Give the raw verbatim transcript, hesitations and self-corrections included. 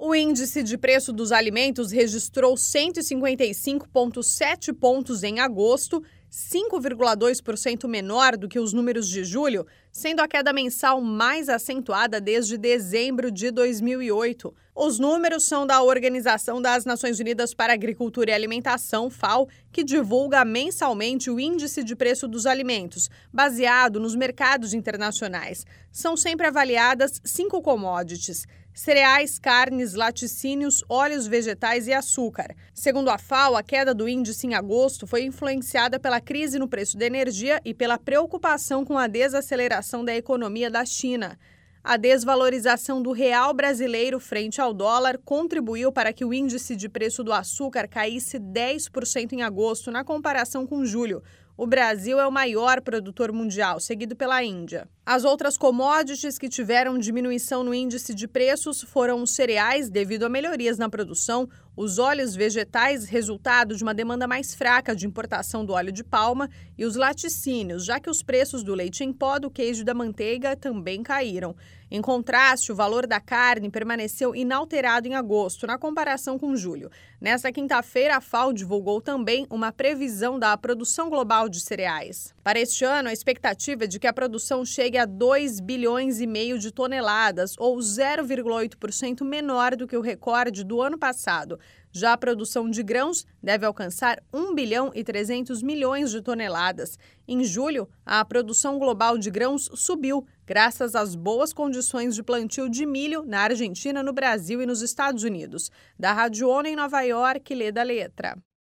O índice de preço dos alimentos registrou cento e cinquenta e cinco vírgula sete pontos em agosto, cinco vírgula dois por cento menor do que os números de julho, sendo a queda mensal mais acentuada desde dezembro de dois mil e oito. Os números são da Organização das Nações Unidas para a Agricultura e Alimentação, FAO, que divulga mensalmente o índice de preço dos alimentos, baseado nos mercados internacionais. São sempre avaliadas cinco commodities: cereais, carnes, laticínios, óleos vegetais e açúcar. Segundo a FAO, a queda do índice em agosto foi influenciada pela crise no preço da energia e pela preocupação com a desaceleração da economia da China. A desvalorização do real brasileiro frente ao dólar contribuiu para que o índice de preço do açúcar caísse dez por cento em agosto, na comparação com julho. O Brasil é o maior produtor mundial, seguido pela Índia. As outras commodities que tiveram diminuição no índice de preços foram os cereais, devido a melhorias na produção, os óleos vegetais, resultado de uma demanda mais fraca de importação do óleo de palma, e os laticínios, já que os preços do leite em pó, do queijo e da manteiga também caíram. Em contraste, o valor da carne permaneceu inalterado em agosto, na comparação com julho. Nesta quinta-feira, a FAO divulgou também uma previsão da produção global de cereais. Para este ano, a expectativa é de que a produção chegue a dois bilhões e meio de toneladas, ou zero vírgula oito por cento menor do que o recorde do ano passado. Já a produção de grãos deve alcançar um bilhão e trezentos milhões de toneladas. Em julho, a produção global de grãos subiu, graças às boas condições de plantio de milho na Argentina, no Brasil e nos Estados Unidos. Da Rádio ONU em Nova York, Leda Letra.